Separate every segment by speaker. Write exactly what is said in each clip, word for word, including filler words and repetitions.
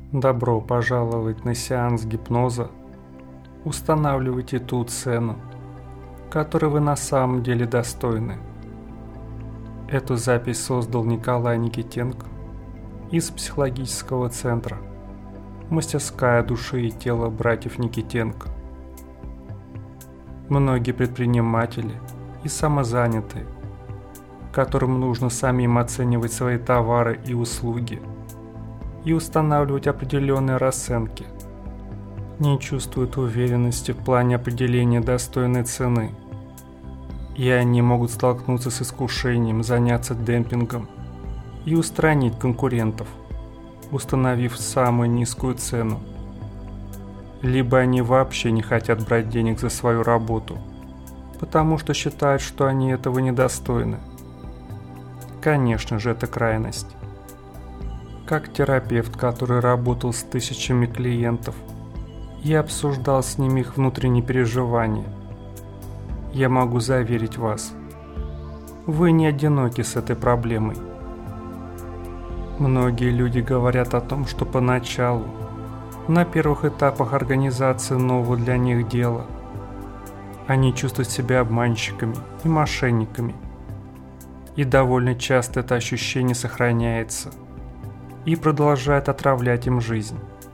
Speaker 1: Добро пожаловать на сеанс гипноза. Устанавливайте ту цену, которой вы на самом деле достойны. Эту запись создал Николай Никитенко из психологического центра «Мастерская души и тела братьев Никитенко». Многие предприниматели и самозанятые, которым нужно самим оценивать свои товары и услуги и устанавливать определенные расценки, не чувствуют уверенности в плане определения достойной цены, и они могут столкнуться с искушением заняться демпингом и устранить конкурентов, установив самую низкую цену. Либо они вообще не хотят брать денег за свою работу, потому что считают, что они этого недостойны. Конечно же, это крайность. Как терапевт, который работал с тысячами клиентов и обсуждал с ними их внутренние переживания, я могу заверить вас, вы не одиноки с этой проблемой. Многие люди говорят о том, что поначалу, на первых этапах организации нового для них дела, они чувствуют себя обманщиками и мошенниками, и довольно часто это ощущение сохраняется и продолжает отравлять им жизнь.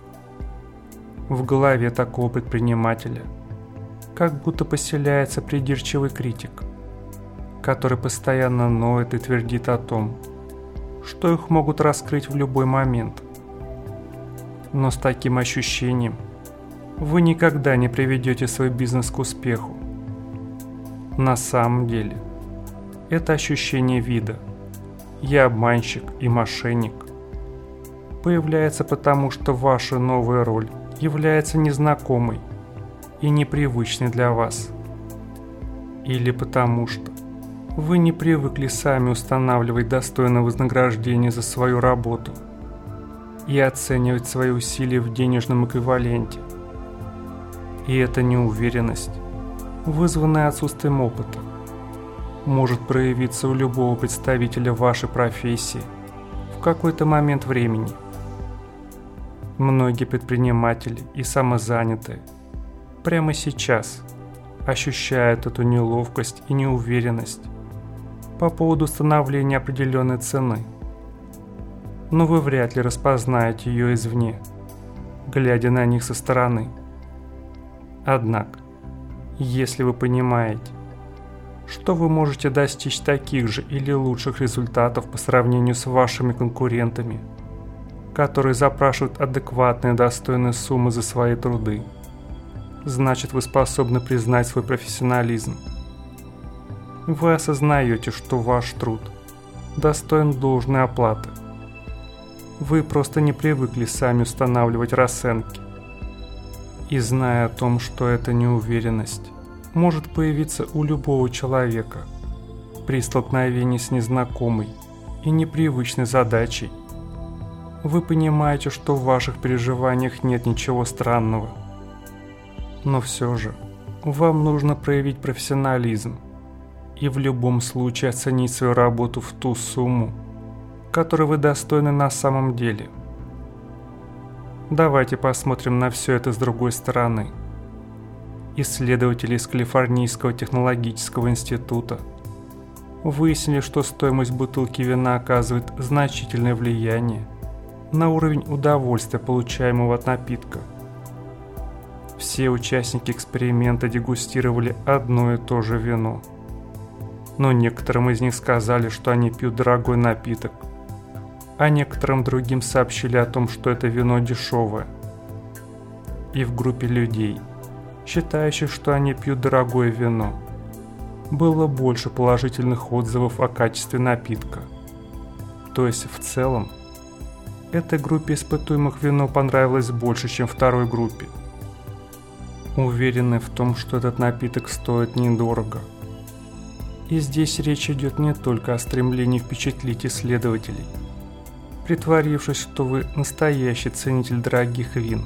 Speaker 1: В голове такого предпринимателя как будто поселяется придирчивый критик, который постоянно ноет и твердит о том, что их могут раскрыть в любой момент. Но с таким ощущением вы никогда не приведете свой бизнес к успеху. На самом деле, это ощущение вида «я обманщик и мошенник» появляется потому, что ваша новая роль является незнакомой и непривычной для вас. Или потому что вы не привыкли сами устанавливать достойное вознаграждение за свою работу и оценивать свои усилия в денежном эквиваленте. И эта неуверенность, вызванная отсутствием опыта, может проявиться у любого представителя вашей профессии в какой-то момент времени. Многие предприниматели и самозанятые прямо сейчас ощущают эту неловкость и неуверенность по поводу установления определенной цены. Но вы вряд ли распознаете ее извне, глядя на них со стороны. Однако, если вы понимаете, что вы можете достичь таких же или лучших результатов по сравнению с вашими конкурентами, которые запрашивают адекватные достойные суммы за свои труды, значит, вы способны признать свой профессионализм. Вы осознаете, что ваш труд достоин должной оплаты. Вы просто не привыкли сами устанавливать расценки. И зная о том, что эта неуверенность может появиться у любого человека при столкновении с незнакомой и непривычной задачей, вы понимаете, что в ваших переживаниях нет ничего странного. Но все же, вам нужно проявить профессионализм и в любом случае оценить свою работу в ту сумму, которой вы достойны на самом деле. Давайте посмотрим на все это с другой стороны. Исследователи из Калифорнийского технологического института выяснили, что стоимость бутылки вина оказывает значительное влияние на уровень удовольствия, получаемого от напитка. Все участники эксперимента дегустировали одно и то же вино, но некоторым из них сказали, что они пьют дорогой напиток, а некоторым другим сообщили о том, что это вино дешевое. И в группе людей, считающих, что они пьют дорогое вино, было больше положительных отзывов о качестве напитка. То есть в целом, этой группе испытуемых вино понравилось больше, чем второй группе. Уверены в том, что этот напиток стоит недорого. И здесь речь идет не только о стремлении впечатлить исследователей, притворившись, что вы настоящий ценитель дорогих вин.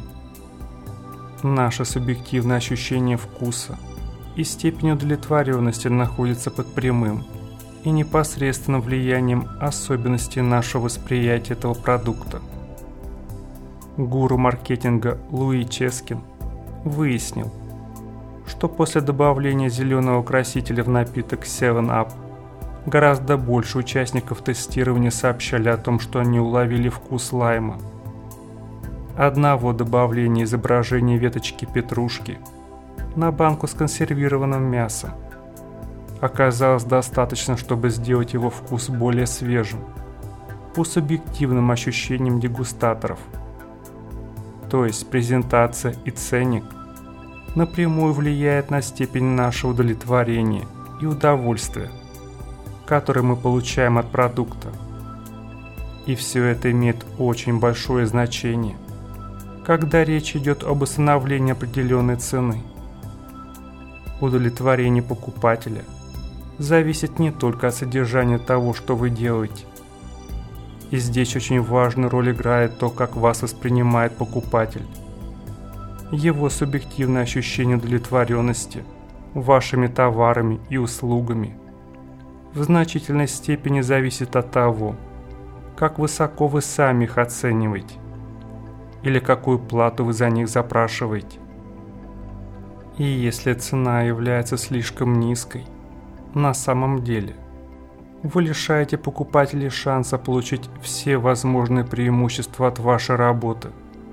Speaker 1: Наше субъективное ощущение вкуса и степень удовлетворенности находятся под прямым и непосредственным влиянием особенностей нашего восприятия этого продукта. гуру маркетинга Луи Ческин, выяснил, что после добавления зеленого красителя в напиток севен ап гораздо больше участников тестирования сообщали о том, что они уловили вкус лайма. Одного добавления изображения веточки петрушки на банку с консервированным мясом оказалось достаточно, чтобы сделать его вкус более свежим, по субъективным ощущениям дегустаторов. То есть презентация и ценник напрямую влияет на степень нашего удовлетворения и удовольствия, которое мы получаем от продукта. И все это имеет очень большое значение, когда речь идет об установлении определенной цены. Удовлетворение покупателя зависит не только от содержания того, что вы делаете. И здесь очень важную роль играет то, как вас воспринимает покупатель. Его субъективное ощущение удовлетворенности вашими товарами и услугами в значительной степени зависит от того, как высоко вы сами их оцениваете или какую плату вы за них запрашиваете. И если цена является слишком низкой, на самом деле вы лишаете покупателей шанса получить все возможные преимущества от вашей работы.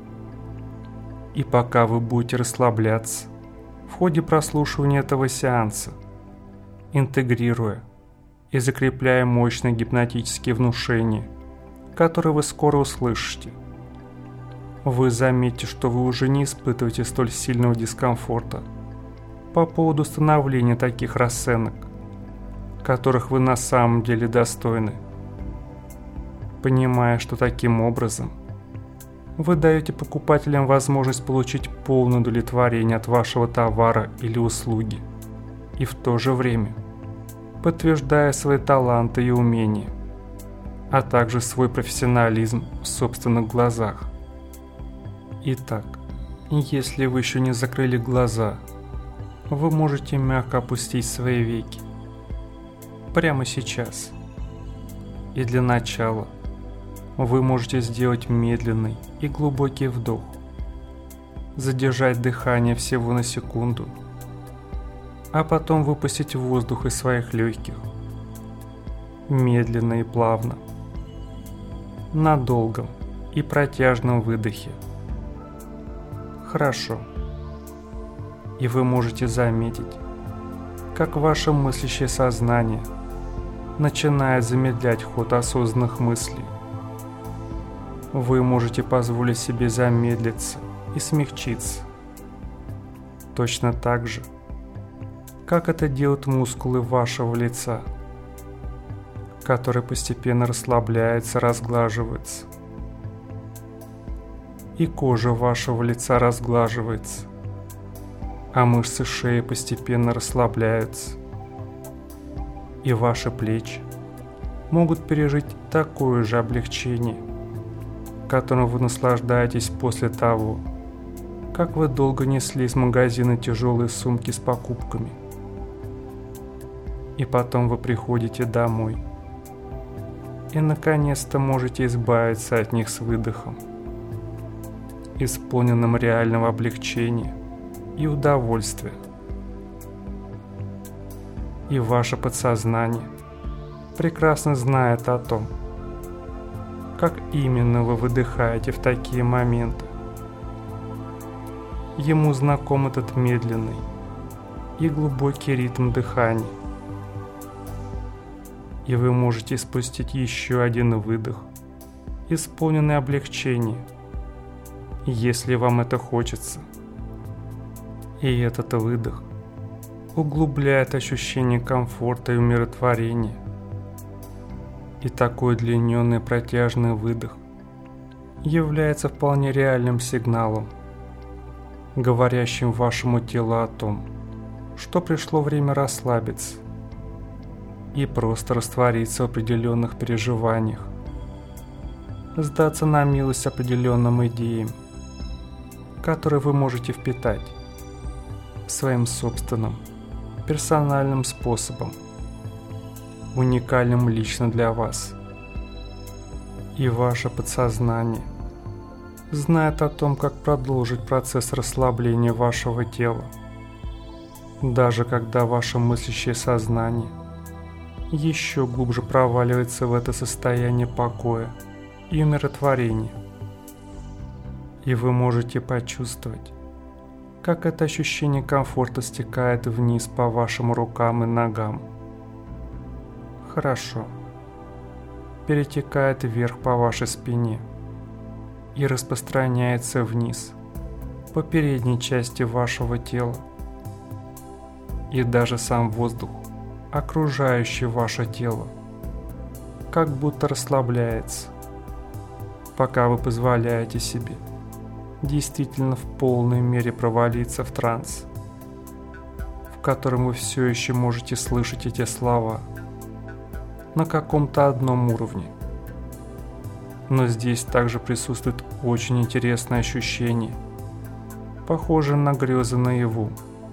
Speaker 1: И пока вы будете расслабляться в ходе прослушивания этого сеанса, интегрируя и закрепляя мощные гипнотические внушения, которые вы скоро услышите, вы заметите, что вы уже не испытываете столь сильного дискомфорта по поводу становления таких расценок, которых вы на самом деле достойны, понимая, что таким образом вы даете покупателям возможность получить полное удовлетворение от вашего товара или услуги и в то же время подтверждая свои таланты и умения, а также свой профессионализм в собственных глазах. Итак, если вы еще не закрыли глаза, вы можете мягко опустить свои веки прямо сейчас. И для начала вы можете сделать медленный и глубокий вдох, задержать дыхание всего на секунду, а потом выпустить воздух из своих легких, медленно и плавно, на долгом и протяжном выдохе. Хорошо. И вы можете заметить, как ваше мыслящее сознание начинает замедлять ход осознанных мыслей. Вы можете позволить себе замедлиться и смягчиться. Точно так же, как это делают мускулы вашего лица, которые постепенно расслабляются, разглаживаются. И кожа вашего лица разглаживается, а мышцы шеи постепенно расслабляются. И ваши плечи могут пережить такое же облегчение, которым вы наслаждаетесь после того, как вы долго несли из магазина тяжелые сумки с покупками. И потом вы приходите домой и наконец-то можете избавиться от них с выдохом, исполненным реального облегчения и удовольствия. И ваше подсознание прекрасно знает о том, как именно вы выдыхаете в такие моменты. Ему знаком этот медленный и глубокий ритм дыхания. И вы можете спустить еще один выдох, исполненный облегчения, если вам это хочется. И этот выдох углубляет ощущение комфорта и умиротворения. И такой длинный протяжный выдох является вполне реальным сигналом, говорящим вашему телу о том, что пришло время расслабиться и просто раствориться в определенных переживаниях, сдаться на милость определенным идеям, которые вы можете впитать своим собственным персональным способом, уникальным лично для вас. И ваше подсознание знает о том, как продолжить процесс расслабления вашего тела. Даже когда ваше мыслящее сознание еще глубже проваливается в это состояние покоя и умиротворения. И вы можете почувствовать, как это ощущение комфорта стекает вниз по вашим рукам и ногам. Хорошо. Перетекает вверх по вашей спине и распространяется вниз, по передней части вашего тела. И даже сам воздух, окружающий ваше тело, как будто расслабляется, пока вы позволяете себе действительно в полной мере провалиться в транс, в котором вы все еще можете слышать эти слова на каком-то одном уровне. Но здесь также присутствует очень интересное ощущение, похожее на грезы наяву.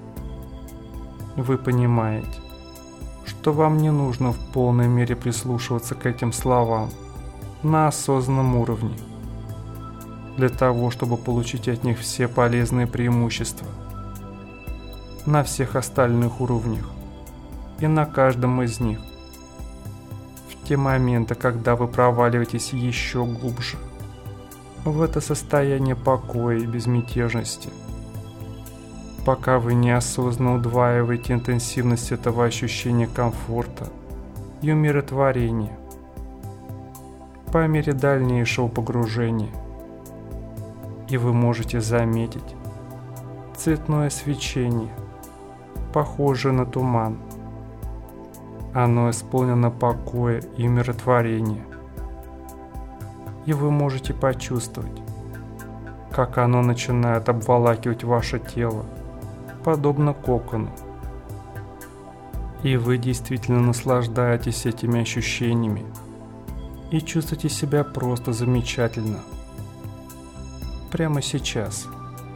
Speaker 1: Вы понимаете, что вам не нужно в полной мере прислушиваться к этим словам на осознанном уровне, для того, чтобы получить от них все полезные преимущества на всех остальных уровнях и на каждом из них. В те моменты, когда вы проваливаетесь еще глубже в это состояние покоя и безмятежности, пока вы неосознанно удваиваете интенсивность этого ощущения комфорта и умиротворения по мере дальнейшего погружения. И вы можете заметить цветное свечение, похожее на туман. Оно исполнено покоя и умиротворения. И вы можете почувствовать, как оно начинает обволакивать ваше тело, подобно кокону. И вы действительно наслаждаетесь этими ощущениями и чувствуете себя просто замечательно. Прямо сейчас.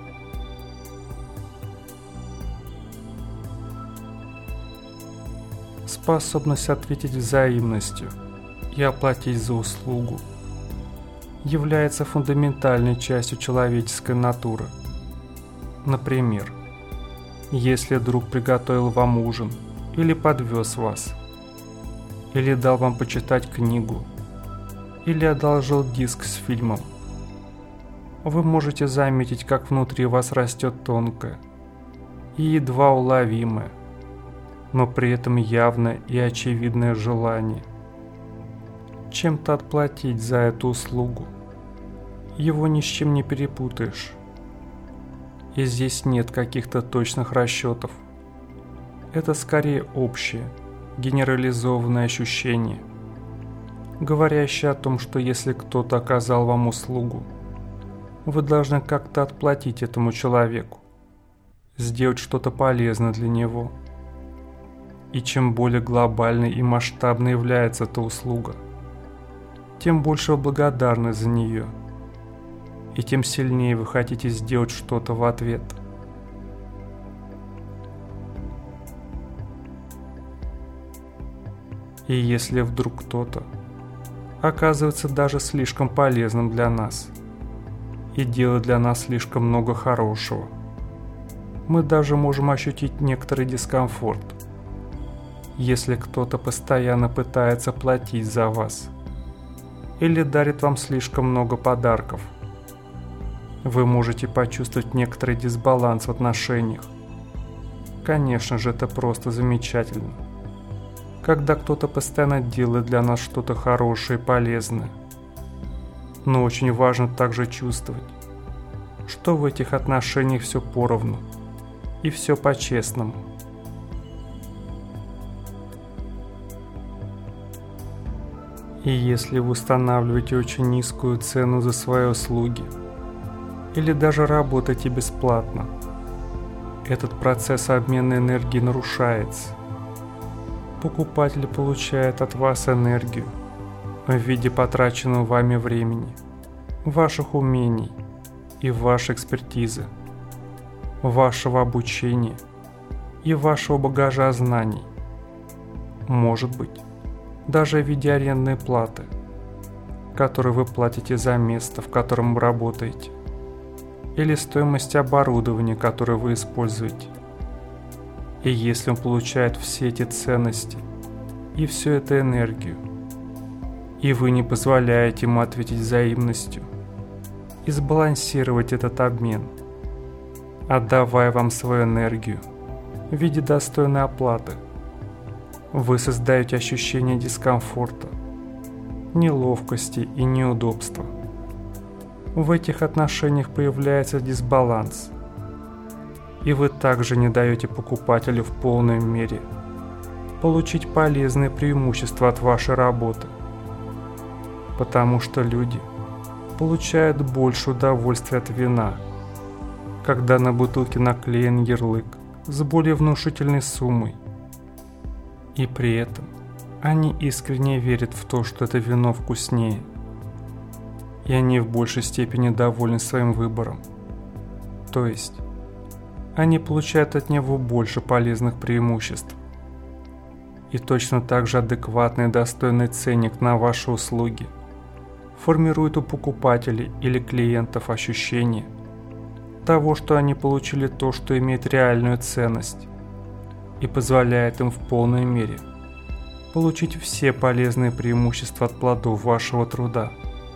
Speaker 1: Способность ответить взаимностью и оплатить за услугу является фундаментальной частью человеческой натуры. Например, если друг приготовил вам ужин или подвез вас, или дал вам почитать книгу, или одолжил диск с фильмом, вы можете заметить, как внутри вас растет тонкое и едва уловимое, но при этом явное и очевидное желание чем-то отплатить за эту услугу. Его ни с чем не перепутаешь. И здесь нет каких-то точных расчетов. Это скорее общее, генерализованное ощущение, говорящее о том, что если кто-то оказал вам услугу, вы должны как-то отплатить этому человеку, сделать что-то полезное для него. И чем более глобальной и масштабной является эта услуга, тем больше вы благодарны за нее, и тем сильнее вы хотите сделать что-то в ответ. И если вдруг кто-то оказывается даже слишком полезным для нас и делает для нас слишком много хорошего, мы даже можем ощутить некоторый дискомфорт. Если кто-то постоянно пытается платить за вас или дарит вам слишком много подарков, вы можете почувствовать некоторый дисбаланс в отношениях. Конечно же, это просто замечательно, когда кто-то постоянно делает для нас что-то хорошее и полезное. Но очень важно также чувствовать, что в этих отношениях все поровну и все по-честному. И если вы устанавливаете очень низкую цену за свои услуги или даже работаете бесплатно, этот процесс обмена энергией нарушается. Покупатель получает от вас энергию в виде потраченного вами времени, ваших умений и вашей экспертизы, вашего обучения и вашего багажа знаний. Может быть, даже в виде арендной платы, которую вы платите за место, в котором вы работаете, или стоимость оборудования, которое вы используете. И если он получает все эти ценности и всю эту энергию, и вы не позволяете ему ответить взаимностью и сбалансировать этот обмен, отдавая вам свою энергию в виде достойной оплаты, вы создаете ощущение дискомфорта, неловкости и неудобства. В этих отношениях появляется дисбаланс, и вы также не даете покупателю в полной мере получить полезные преимущества от вашей работы, потому что люди получают больше удовольствия от вина, когда на бутылке наклеен ярлык с более внушительной суммой, и при этом они искренне верят в то, что это вино вкуснее, и они в большей степени довольны своим выбором. То есть, они получают от него больше полезных преимуществ. И точно так же адекватный и достойный ценник на ваши услуги формирует у покупателей или клиентов ощущение того, что они получили то, что имеет реальную ценность, и позволяет им в полной мере получить все полезные преимущества от плодов вашего труда.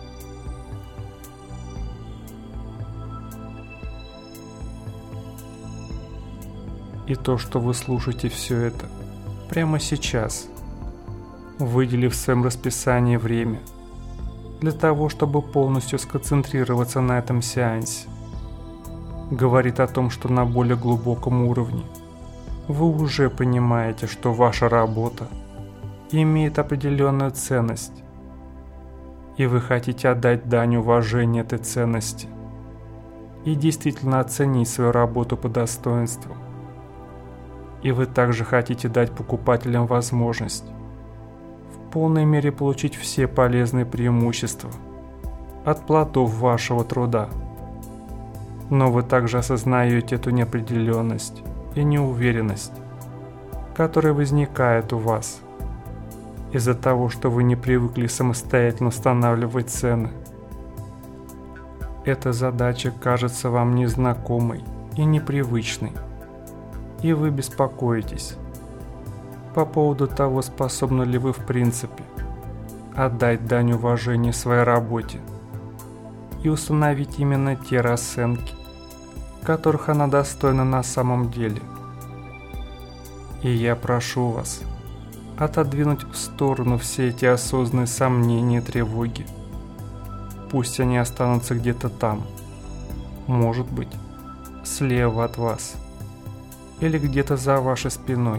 Speaker 1: И то, что вы слушаете все это прямо сейчас, выделив в своем расписании время для того, чтобы полностью сконцентрироваться на этом сеансе, говорит о том, что на более глубоком уровне вы уже понимаете, что ваша работа имеет определенную ценность, и вы хотите отдать дань уважения этой ценности и действительно оценить свою работу по достоинству. И вы также хотите дать покупателям возможность в полной мере получить все полезные преимущества от плодов вашего труда. Но вы также осознаете эту неопределенность и неуверенность, которая возникает у вас из-за того, что вы не привыкли самостоятельно устанавливать цены. Эта задача кажется вам незнакомой и непривычной, и вы беспокоитесь по поводу того, способны ли вы в принципе отдать дань уважения своей работе и установить именно те расценки, которых она достойна на самом деле. И я прошу вас отодвинуть в сторону все эти осознанные сомнения и тревоги. Пусть они останутся где-то там, может быть, слева от вас или где-то за вашей спиной.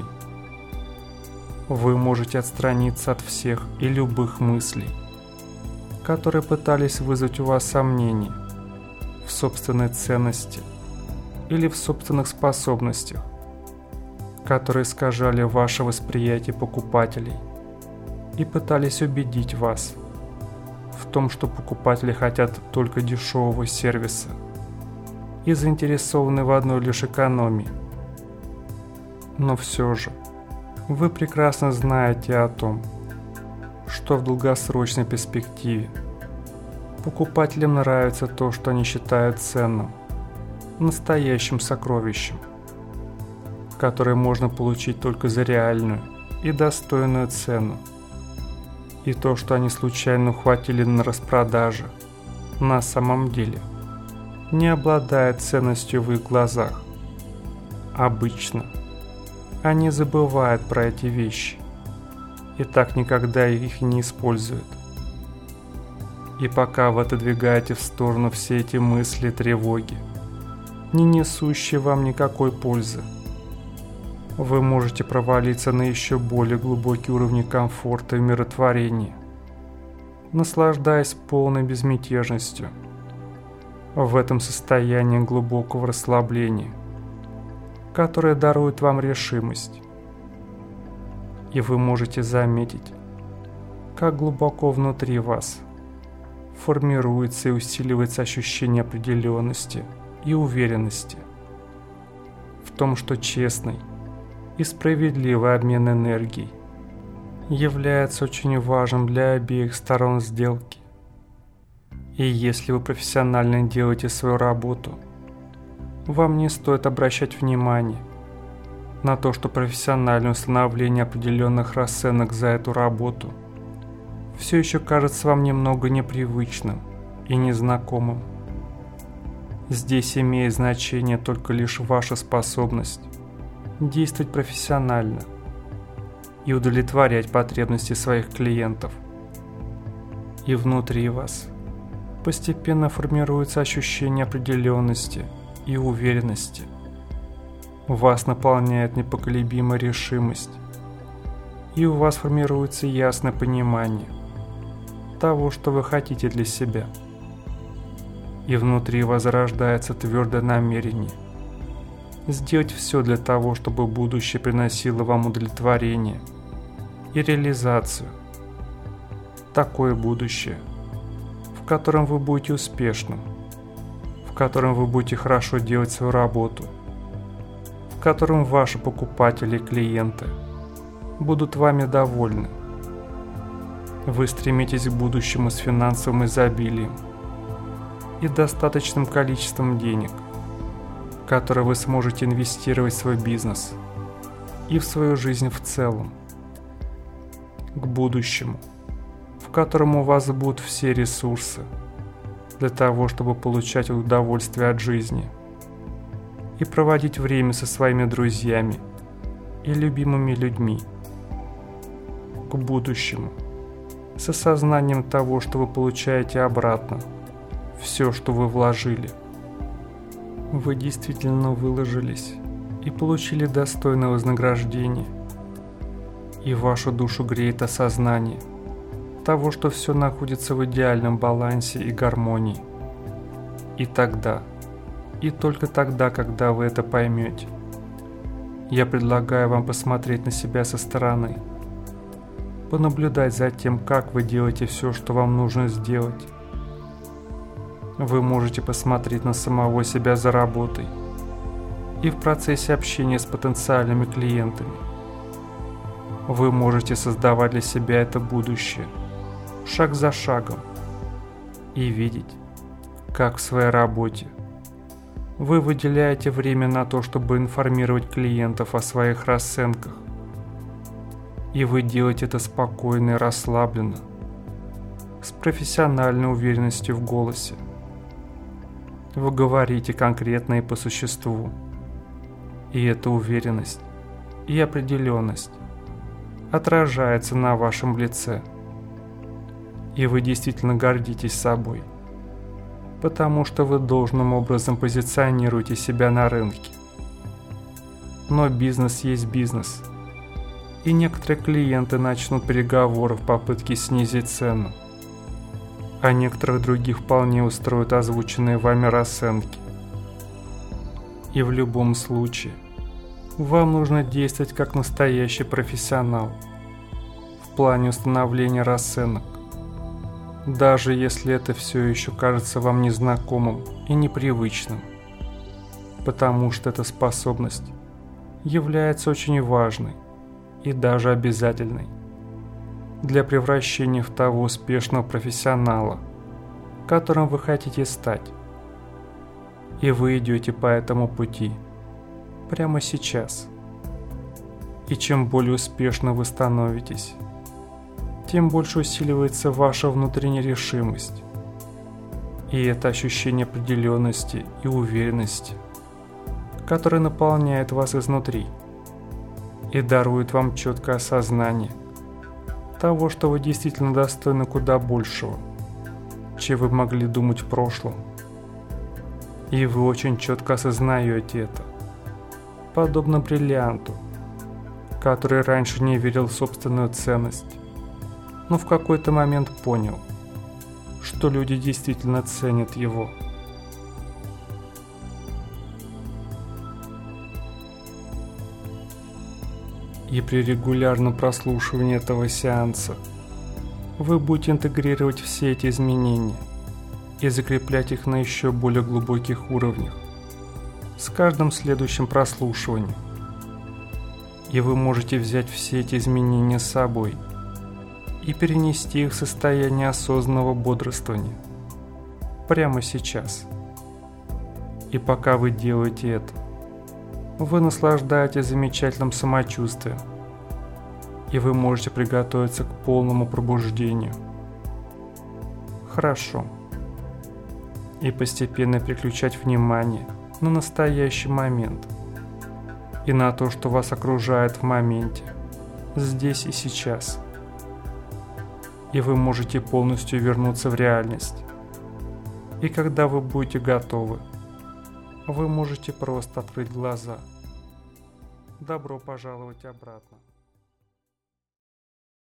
Speaker 1: Вы можете отстраниться от всех и любых мыслей, которые пытались вызвать у вас сомнения в собственной ценности или в собственных способностях, которые искажали ваше восприятие покупателей и пытались убедить вас в том, что покупатели хотят только дешевого сервиса и заинтересованы в одной лишь экономии. Но все же, вы прекрасно знаете о том, что в долгосрочной перспективе покупателям нравится то, что они считают ценным, настоящим сокровищем, которое можно получить только за реальную и достойную цену, и то, что они случайно ухватили на распродаже, на самом деле не обладает ценностью в их глазах. Обычно они забывают про эти вещи и так никогда их не используют. И пока вы отодвигаете в сторону все эти мысли и тревоги, не несущие вам никакой пользы, вы можете провалиться на еще более глубокие уровни комфорта и умиротворения, наслаждаясь полной безмятежностью в этом состоянии глубокого расслабления, которое дарует вам решимость. И вы можете заметить, как глубоко внутри вас формируется и усиливается ощущение определенности и уверенности в том, что честный и справедливый обмен энергией является очень важным для обеих сторон сделки, И если вы профессионально делаете свою работу, вам не стоит обращать внимание на то, что профессиональное установление определенных расценок за эту работу все еще кажется вам немного непривычным и незнакомым. Здесь имеет значение только лишь ваша способность действовать профессионально и удовлетворять потребности своих клиентов. И внутри вас постепенно формируется ощущение определенности и уверенности. Вас наполняет непоколебимая решимость, и у вас формируется ясное понимание того, что вы хотите для себя. И внутри возрождается твердое намерение сделать все для того, чтобы будущее приносило вам удовлетворение и реализацию. Такое будущее, в котором вы будете успешным, в котором вы будете хорошо делать свою работу, в котором ваши покупатели и клиенты будут вами довольны. Вы стремитесь к будущему с финансовым изобилием и достаточным количеством денег, которые вы сможете инвестировать в свой бизнес и в свою жизнь в целом. К будущему, в котором у вас будут все ресурсы для того, чтобы получать удовольствие от жизни и проводить время со своими друзьями и любимыми людьми. К будущему, с осознанием того, что вы получаете обратно все, что вы вложили. Вы действительно выложились и получили достойное вознаграждение, и вашу душу греет осознание того, что все находится в идеальном балансе и гармонии. И тогда, и только тогда, когда вы это поймете, я предлагаю вам посмотреть на себя со стороны, понаблюдать за тем, как вы делаете все, что вам нужно сделать. Вы можете посмотреть на самого себя за работой и в процессе общения с потенциальными клиентами. Вы можете создавать для себя это будущее шаг за шагом и видеть, как в своей работе вы выделяете время на то, чтобы информировать клиентов о своих расценках. И вы делаете это спокойно и расслабленно, с профессиональной уверенностью в голосе. Вы говорите конкретно и по существу. И эта уверенность и определенность отражается на вашем лице. И вы действительно гордитесь собой, потому что вы должным образом позиционируете себя на рынке. Но бизнес есть бизнес, и некоторые клиенты начнут переговоры в попытке снизить цену, а некоторых других вполне устроят озвученные вами расценки. И в любом случае, вам нужно действовать как настоящий профессионал в плане установления расценок, даже если это все еще кажется вам незнакомым и непривычным, потому что эта способность является очень важной и даже обязательной для превращения в того успешного профессионала, которым вы хотите стать. И вы идете по этому пути прямо сейчас. И чем более успешно вы становитесь, тем больше усиливается ваша внутренняя решимость. И это ощущение определенности и уверенности, которое наполняет вас изнутри и дарует вам четкое осознание того, что вы действительно достойны куда большего, чем вы могли думать в прошлом. И вы очень четко осознаете это, подобно бриллианту, который раньше не верил в собственную ценность, но в какой-то момент понял, что люди действительно ценят его. И при регулярном прослушивании этого сеанса вы будете интегрировать все эти изменения и закреплять их на еще более глубоких уровнях с каждым следующим прослушиванием. И вы можете взять все эти изменения с собой и перенести их в состояние осознанного бодрствования прямо сейчас. И пока вы делаете это, вы наслаждаетесь замечательным самочувствием, и вы можете приготовиться к полному пробуждению. Хорошо. И постепенно переключать внимание на настоящий момент и на то, что вас окружает в моменте, здесь и сейчас. И вы можете полностью вернуться в реальность. И когда вы будете готовы, вы можете просто открыть глаза. Добро пожаловать обратно.